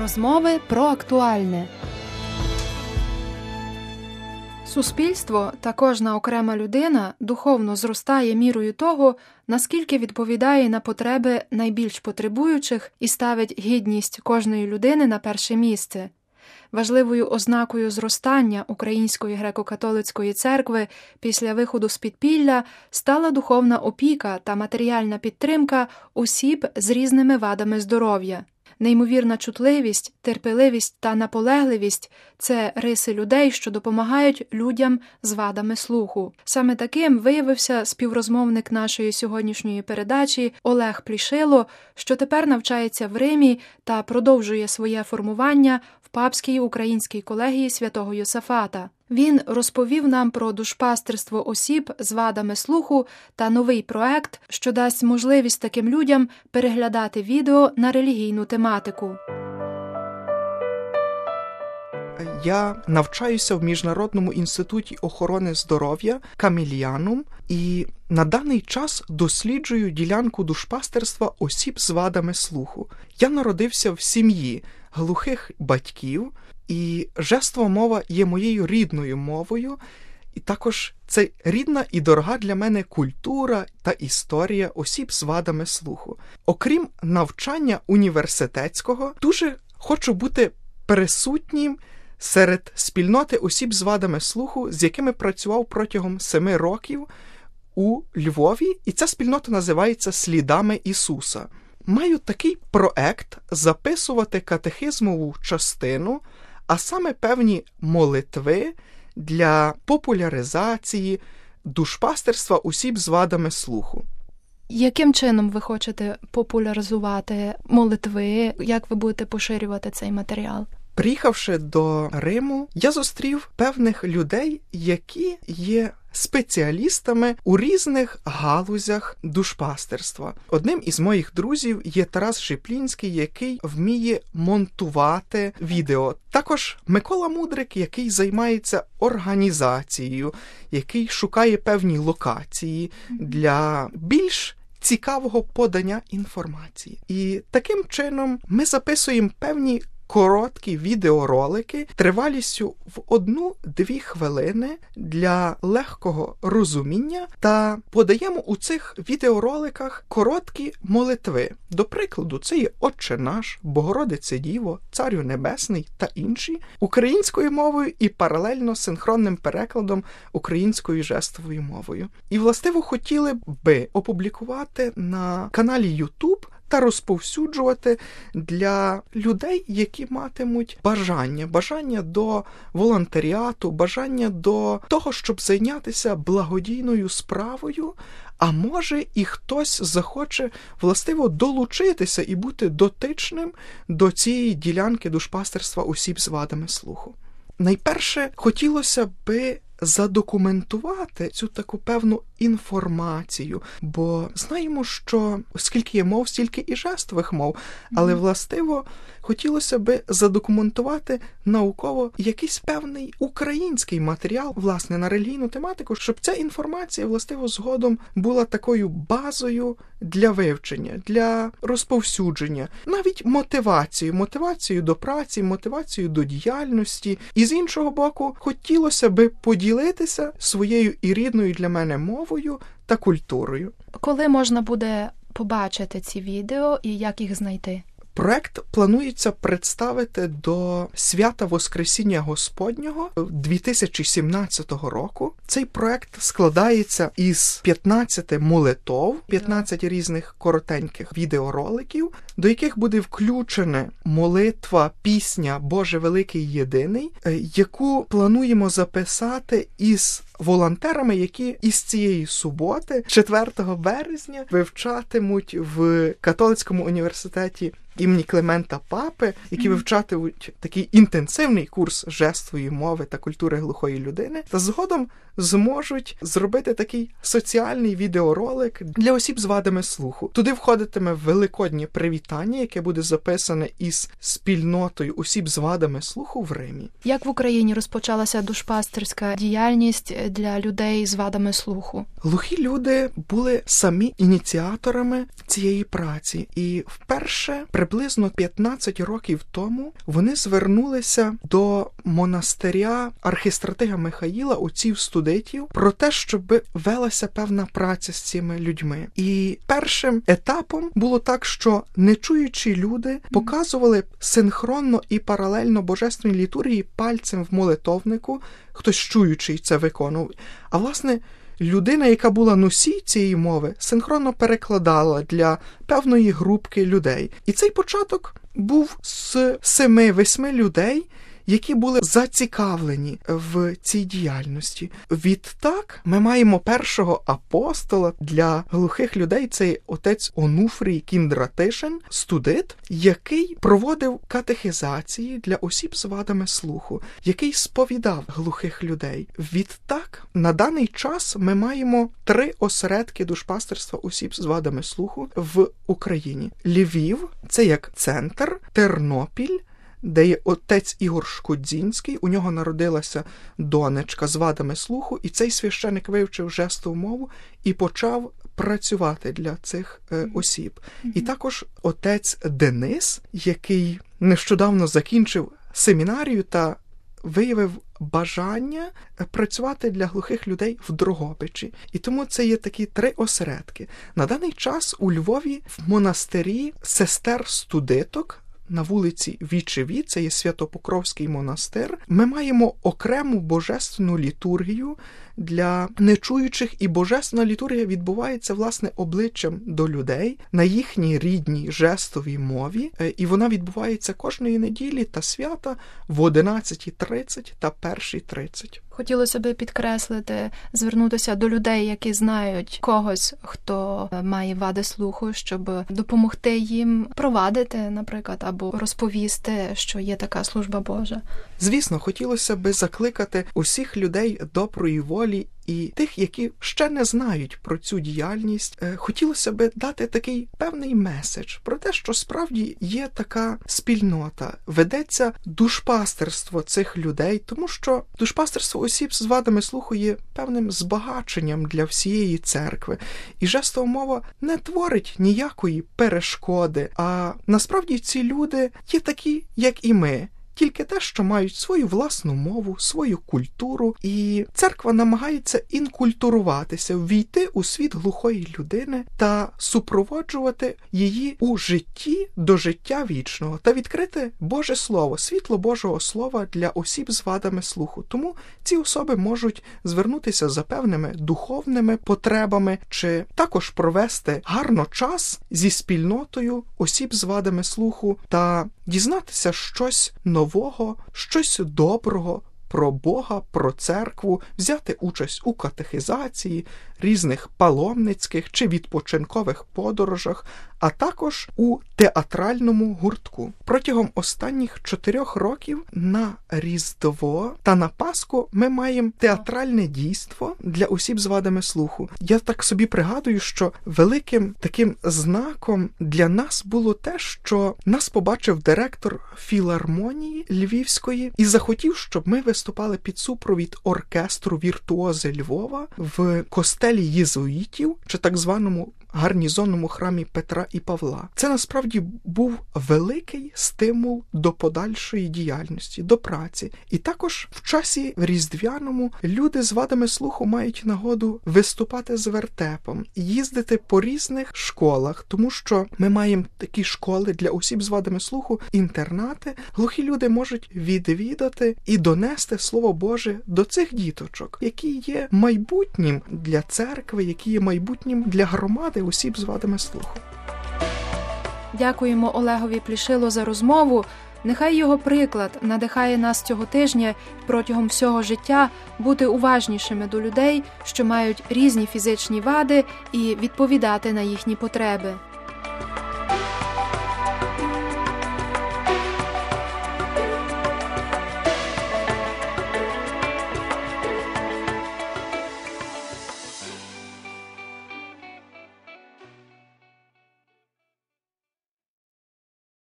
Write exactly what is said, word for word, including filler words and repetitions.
Розмови про актуальне. Суспільство та кожна окрема людина духовно зростає мірою того, наскільки відповідає на потреби найбільш потребуючих і ставить гідність кожної людини на перше місце. Важливою ознакою зростання Української греко-католицької церкви після виходу з підпілля стала духовна опіка та матеріальна підтримка осіб з різними вадами здоров'я. Неймовірна чутливість, терпеливість та наполегливість – це риси людей, що допомагають людям з вадами слуху. Саме таким виявився співрозмовник нашої сьогоднішньої передачі Олег Плішило, що тепер навчається в Римі та продовжує своє формування в Папській українській колегії святого Йосафата. Він розповів нам про душпастерство осіб з вадами слуху та новий проект, що дасть можливість таким людям переглядати відео на релігійну тематику. Я навчаюся в Міжнародному інституті охорони здоров'я Каміліанум і на даний час досліджую ділянку душпастерства осіб з вадами слуху. Я народився в сім'ї глухих батьків, і жестова мова є моєю рідною мовою, і також це рідна і дорога для мене культура та історія осіб з вадами слуху. Окрім навчання університетського, дуже хочу бути присутнім серед спільноти осіб з вадами слуху, з якими працював протягом семи років у Львові, і ця спільнота називається «Слідами Ісуса». Маю такий проект записувати катехизмову частину, а саме певні молитви для популяризації душпастерства осіб з вадами слуху. Яким чином ви хочете популяризувати молитви? Як ви будете поширювати цей матеріал? Приїхавши до Риму, я зустрів певних людей, які є спеціалістами у різних галузях душпастерства. Одним із моїх друзів є Тарас Шиплінський, який вміє монтувати відео. Також Микола Мудрик, який займається організацією, який шукає певні локації для більш цікавого подання інформації. І таким чином ми записуємо певні короткі відеоролики тривалістю в одну-дві хвилини для легкого розуміння та подаємо у цих відеороликах короткі молитви. До прикладу, це є «Отче наш», «Богородице Діво», «Царю Небесний» та інші українською мовою і паралельно синхронним перекладом українською жестовою мовою. І, властиво, хотіли би опублікувати на каналі YouTube та розповсюджувати для людей, які матимуть бажання, бажання до волонтеріату, бажання до того, щоб зайнятися благодійною справою, а може і хтось захоче, властиво, долучитися і бути дотичним до цієї ділянки душпастерства осіб з вадами слуху. Найперше, хотілося би задокументувати цю таку певну інформацію, бо знаємо, що оскільки є мов, стільки і жестових мов, але, властиво, хотілося би задокументувати науково якийсь певний український матеріал, власне, на релігійну тематику, щоб ця інформація, властиво, згодом була такою базою для вивчення, для розповсюдження, навіть мотивацією, мотивацією до праці, мотивацією до діяльності. І з іншого боку, хотілося би поділитися своєю і рідною для мене мовою та культурою. Коли можна буде побачити ці відео і як їх знайти? Проект планується представити до свята Воскресіння Господнього дві тисячі сімнадцятого року. Цей проект складається із п'ятнадцяти молитов, п'ятнадцять різних коротеньких відеороликів, до яких буде включена молитва, пісня «Боже великий єдиний», яку плануємо записати із волонтерами, які із цієї суботи, четвертого березня, вивчатимуть в Католицькому університеті імені Климента Папи, які вивчатимуть такий інтенсивний курс жестової мови та культури глухої людини, та згодом зможуть зробити такий соціальний відеоролик для осіб з вадами слуху. Туди входитиме великоднє привітання, яке буде записане із спільнотою осіб з вадами слуху в Римі. Як в Україні розпочалася душпастерська діяльність для людей з вадами слуху? Глухі люди були самі ініціаторами цієї праці і вперше приблизно п'ятнадцять років тому вони звернулися до монастиря архистратига Михаїла, отців студитів, про те, щоб велася певна праця з цими людьми. І першим етапом було так, що нечуючі люди показували синхронно і паралельно божественній літургії пальцем в молитовнику, хтось чуючий це виконував. А власне, людина, яка була носій цієї мови, синхронно перекладала для певної групки людей. І цей початок був з семи-восьми людей, які були зацікавлені в цій діяльності. Відтак ми маємо першого апостола для глухих людей, це отець Онуфрій Кіндратишин, студит, який проводив катехизації для осіб з вадами слуху, який сповідав глухих людей. Відтак, на даний час ми маємо три осередки душпастерства осіб з вадами слуху в Україні. Львів – це як центр, Тернопіль, де є отець Ігор Шкодзінський, у нього народилася донечка з вадами слуху, і цей священик вивчив жестову мову і почав працювати для цих е, осіб. Mm-hmm. І також отець Денис, який нещодавно закінчив семінарію та виявив бажання працювати для глухих людей в Дрогобичі. І тому це є такі три осередки. На даний час у Львові в монастирі сестер-студиток на вулиці Вічеві, це є Святопокровський монастир, ми маємо окрему божественну літургію для нечуючих, і божественна літургія відбувається, власне, обличчям до людей на їхній рідній жестовій мові, і вона відбувається кожної неділі та свята в одинадцятій тридцять та першій тридцять. Хотілося би підкреслити, звернутися до людей, які знають когось, хто має вади слуху, щоб допомогти їм провадити, наприклад, або розповісти, що є така служба Божа. Звісно, хотілося би закликати усіх людей доброї волі і тих, які ще не знають про цю діяльність, хотілося би дати такий певний меседж про те, що справді є така спільнота, ведеться душпастерство цих людей, тому що душпастерство осіб з вадами слуху є певним збагаченням для всієї церкви. І жестова мова не творить ніякої перешкоди, а насправді ці люди є такі, як і ми. Тільки те, що мають свою власну мову, свою культуру, і церква намагається інкультуруватися, ввійти у світ глухої людини та супроводжувати її у житті до життя вічного та відкрити Боже Слово, світло Божого Слова для осіб з вадами слуху. Тому ці особи можуть звернутися за певними духовними потребами чи також провести гарно час зі спільнотою осіб з вадами слуху та дізнатися щось нового, щось доброго про Бога, про церкву, взяти участь у катехизації, різних паломницьких чи відпочинкових подорожах, а також у театральному гуртку. Протягом останніх чотирьох років на Різдво та на Пасху ми маємо театральне дійство для осіб з вадами слуху. Я так собі пригадую, що великим таким знаком для нас було те, що нас побачив директор філармонії Львівської і захотів, щоб ми виступали під супровід оркестру «Віртуози Львова» в костелі єзуїтів, чи так званому гарнізонному храмі Петра і Павла. Це насправді був великий стимул до подальшої діяльності, до праці. І також в часі різдвяному люди з вадами слуху мають нагоду виступати з вертепом, їздити по різних школах, тому що ми маємо такі школи для осіб з вадами слуху, інтернати. Глухі люди можуть відвідати і донести Слово Боже до цих діточок, які є майбутнім для церкви, які є майбутнім для громади осіб з вадами слуху. Дякуємо Олегові Плішило за розмову. Нехай його приклад надихає нас цього тижня протягом всього життя бути уважнішими до людей, що мають різні фізичні вади, і відповідати на їхні потреби.